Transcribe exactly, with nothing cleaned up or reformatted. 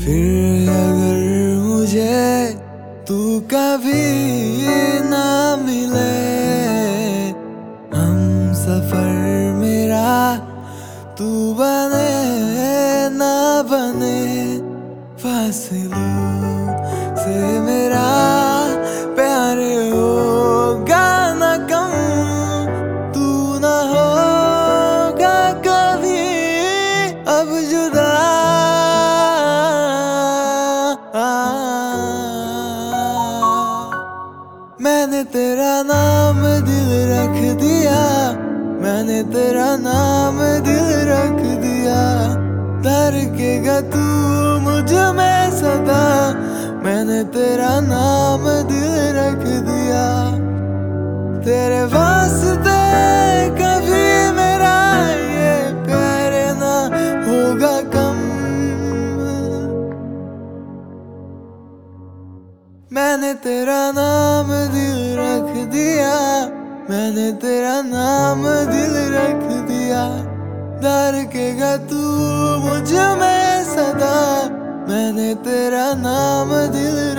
फिर अगर मुझे तू कभी ना मिले, हम सफर मेरा तू बने ना बने, फासिलों से मेरा प्यार होगा ना कम, तू ना होगा कभी अब जुदा। मैंने तेरा नाम दिल रख दिया, मैंने तेरा नाम दिल रख दिया, धड़केगा तू मुझ में सदा, मैंने तेरा नाम दिल रख दिया। तेरे वास्ते कभी मेरा ये प्यार ना होगा कम, मैंने तेरा नाम दिल रख दिया, मैंने तेरा नाम दिल रख दिया, धड़केगा तू मुझ में सदा, मैंने तेरा नाम दिल